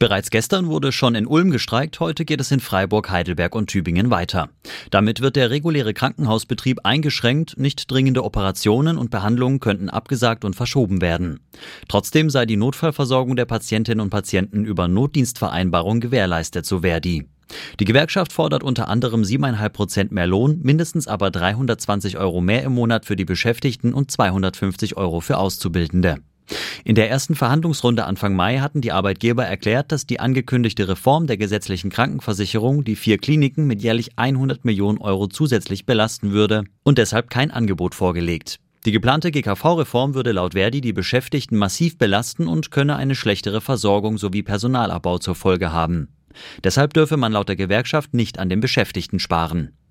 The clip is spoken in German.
Bereits gestern wurde schon in Ulm gestreikt, heute geht es in Freiburg, Heidelberg und Tübingen weiter. Damit wird der reguläre Krankenhausbetrieb eingeschränkt, nicht dringende Operationen und Behandlungen könnten abgesagt und verschoben werden. Trotzdem sei die Notfallversorgung der Patientinnen und Patienten über Notdienstvereinbarung gewährleistet, so Verdi. Die Gewerkschaft fordert unter anderem 7,5% mehr Lohn, mindestens aber 320 € mehr im Monat für die Beschäftigten und 250 € für Auszubildende. In der ersten Verhandlungsrunde Anfang Mai hatten die Arbeitgeber erklärt, dass die angekündigte Reform der gesetzlichen Krankenversicherung die 4 Kliniken mit jährlich 100 Millionen € zusätzlich belasten würde und deshalb kein Angebot vorgelegt. Die geplante GKV-Reform würde laut Verdi die Beschäftigten massiv belasten und könne eine schlechtere Versorgung sowie Personalabbau zur Folge haben. Deshalb dürfe man laut der Gewerkschaft nicht an den Beschäftigten sparen.